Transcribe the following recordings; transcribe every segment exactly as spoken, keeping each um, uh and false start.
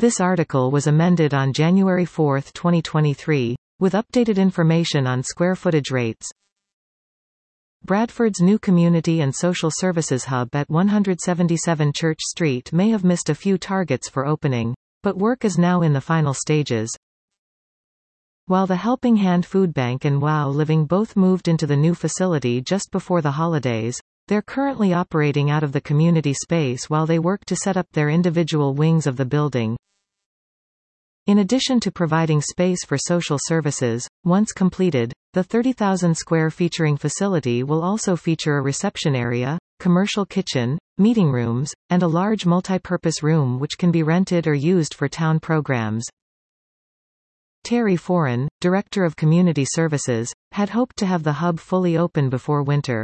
This article was amended on January fourth twenty twenty-three, with updated information on square footage rates. Bradford's new Community and Social Services Hub at one seventy-seven Church Street may have missed a few targets for opening, but work is now in the final stages. While the Helping Hand Food Bank and Wow Living both moved into the new facility just before the holidays, they're currently operating out of the community space while they work to set up their individual wings of the building. In addition to providing space for social services, once completed, the thirty thousand square featuring facility will also feature a reception area, commercial kitchen, meeting rooms, and a large multi-purpose room which can be rented or used for town programs. Terry Foran, Director of Community Services, had hoped to have the hub fully open before winter.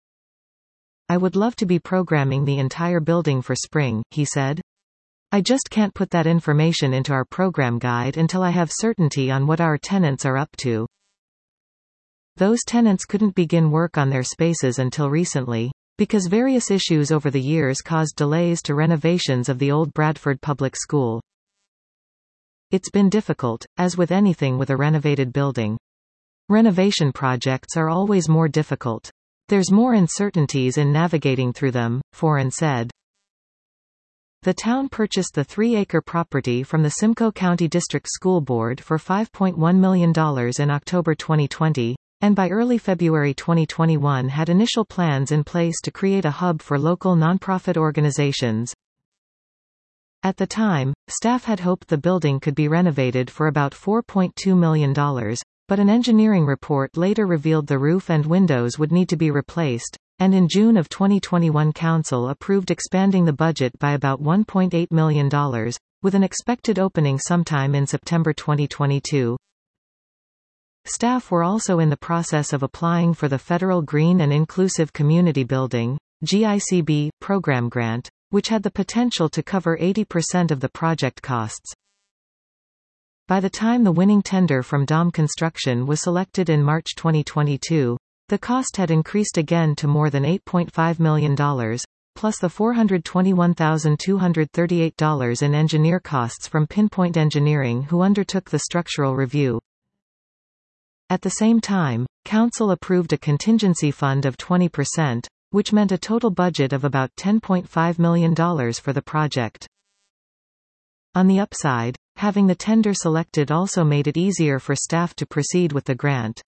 "I would love to be programming the entire building for spring," he said. "I just can't put that information into our program guide until I have certainty on what our tenants are up to." Those tenants couldn't begin work on their spaces until recently, because various issues over the years caused delays to renovations of the old Bradford Public School. It's been difficult, as with anything with a renovated building. Renovation projects are always more difficult. There's more uncertainties in navigating through them, Foran said. The town purchased the three-acre property from the Simcoe County District School Board for five point one million dollars in October twenty twenty, and by early February twenty twenty-one had initial plans in place to create a hub for local nonprofit organizations. At the time, staff had hoped the building could be renovated for about four point two million dollars, but an engineering report later revealed the roof and windows would need to be replaced, and in June of twenty twenty-one Council approved expanding the budget by about one point eight million dollars, with an expected opening sometime in September twenty twenty-two. Staff were also in the process of applying for the Federal Green and Inclusive Community Building (G I C B) program grant, which had the potential to cover eighty percent of the project costs. By the time the winning tender from D O M Construction was selected in March twenty twenty-two, the cost had increased again to more than eight point five million dollars, plus the four hundred twenty-one thousand two hundred thirty-eight dollars in engineer costs from Pinpoint Engineering, who undertook the structural review. At the same time, Council approved a contingency fund of twenty percent, which meant a total budget of about ten point five million dollars for the project. On the upside, having the tender selected also made it easier for staff to proceed with the grant.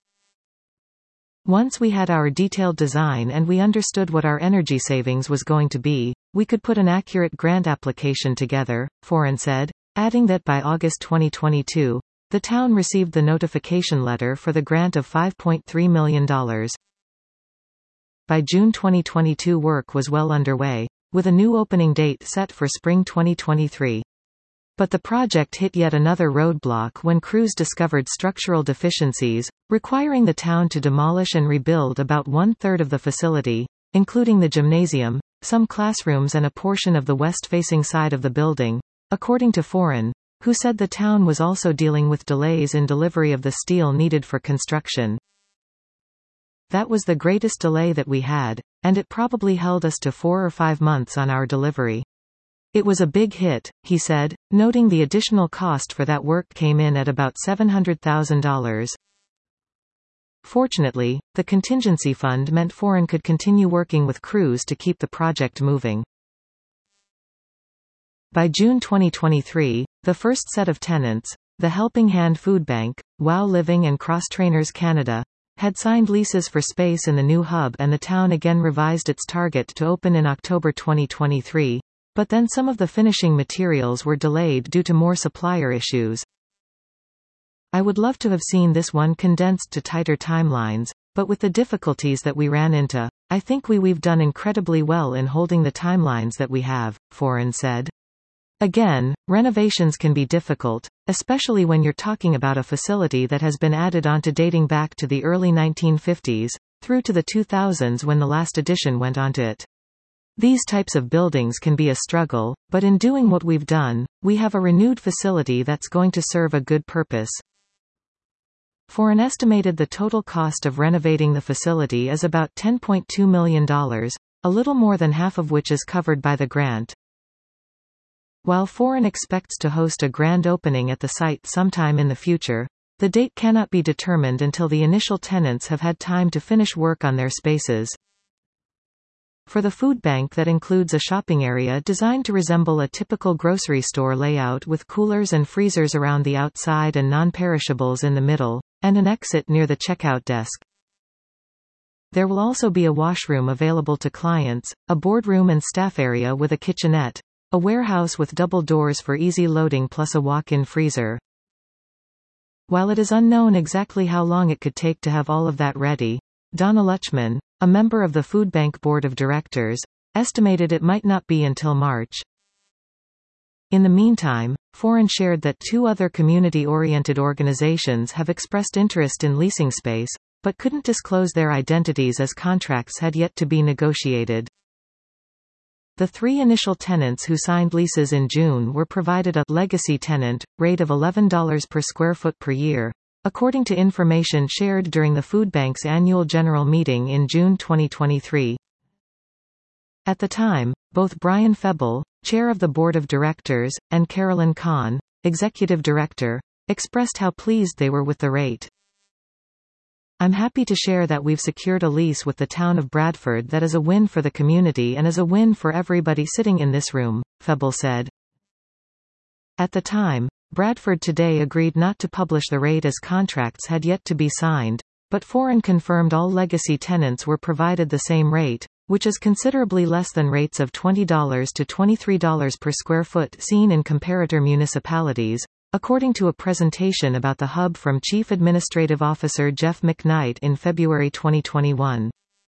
"Once we had our detailed design and we understood what our energy savings was going to be, we could put an accurate grant application together," Foran said, adding that by August twenty twenty-two, the town received the notification letter for the grant of five point three million dollars. By June twenty twenty-two work was well underway, with a new opening date set for spring twenty twenty-three. But the project hit yet another roadblock when crews discovered structural deficiencies, requiring the town to demolish and rebuild about one-third of the facility, including the gymnasium, some classrooms and a portion of the west-facing side of the building, according to Foran, who said the town was also dealing with delays in delivery of the steel needed for construction. "That was the greatest delay that we had, and it probably held us to four or five months on our delivery. It was a big hit," he said, noting the additional cost for that work came in at about seven hundred thousand dollars. Fortunately, the contingency fund meant Foran could continue working with crews to keep the project moving. By June twenty twenty-three, the first set of tenants, the Helping Hand Food Bank, Wow Living and Cross Trainers Canada, had signed leases for space in the new hub, and the town again revised its target to open in October twenty twenty-three. But then some of the finishing materials were delayed due to more supplier issues. "I would love to have seen this one condensed to tighter timelines, but with the difficulties that we ran into, I think we we've done incredibly well in holding the timelines that we have," Foran said. Again, renovations can be difficult, especially when you're talking about a facility that has been added onto dating back to the early nineteen fifties, through to the two thousands when the last addition went onto it. These types of buildings can be a struggle, but in doing what we've done, we have a renewed facility that's going to serve a good purpose. Foran estimated the total cost of renovating the facility is about ten point two million dollars, a little more than half of which is covered by the grant. While Foran expects to host a grand opening at the site sometime in the future, the date cannot be determined until the initial tenants have had time to finish work on their spaces. For the food bank, that includes a shopping area designed to resemble a typical grocery store layout with coolers and freezers around the outside and non-perishables in the middle, and an exit near the checkout desk. There will also be a washroom available to clients, a boardroom and staff area with a kitchenette, a warehouse with double doors for easy loading plus a walk-in freezer. While it is unknown exactly how long it could take to have all of that ready, Donna Lutchman, a member of the food bank board of directors, estimated it might not be until March. In the meantime, Foran shared that two other community-oriented organizations have expressed interest in leasing space, but couldn't disclose their identities as contracts had yet to be negotiated. The three initial tenants who signed leases in June were provided a legacy tenant rate of eleven dollars per square foot per year, according to information shared during the food bank's annual general meeting in June twenty twenty-three. At the time, both Brian Feble, chair of the board of directors, and Carolyn Kahn, executive director, expressed how pleased they were with the rate. "I'm happy to share that we've secured a lease with the town of Bradford that is a win for the community and is a win for everybody sitting in this room," Feble said. At the time, Bradford Today agreed not to publish the rate as contracts had yet to be signed, but Foran confirmed all legacy tenants were provided the same rate, which is considerably less than rates of twenty to twenty-three dollars per square foot seen in comparator municipalities, according to a presentation about the hub from Chief Administrative Officer Jeff McKnight in February twenty twenty-one.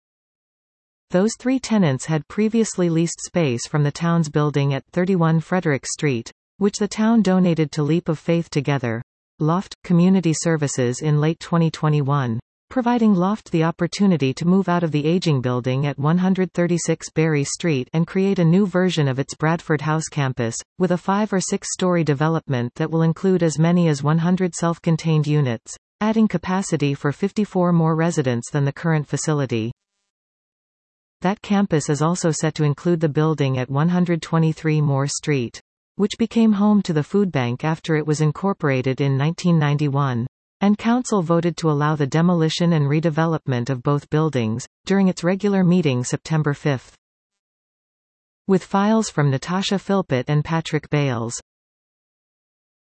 Those three tenants had previously leased space from the town's building at thirty-one Frederick Street, which the town donated to Leap of Faith Together, Loft, Community Services in late twenty twenty-one, providing Loft the opportunity to move out of the aging building at one thirty-six Berry Street and create a new version of its Bradford House campus, with a five- or six-story development that will include as many as one hundred self-contained units, adding capacity for fifty-four more residents than the current facility. That campus is also set to include the building at one twenty-three Moore Street, which became home to the food bank after it was incorporated in nineteen ninety-one. And council voted to allow the demolition and redevelopment of both buildings, during its regular meeting September fifth. With files from Natasha Philpott and Patrick Bales.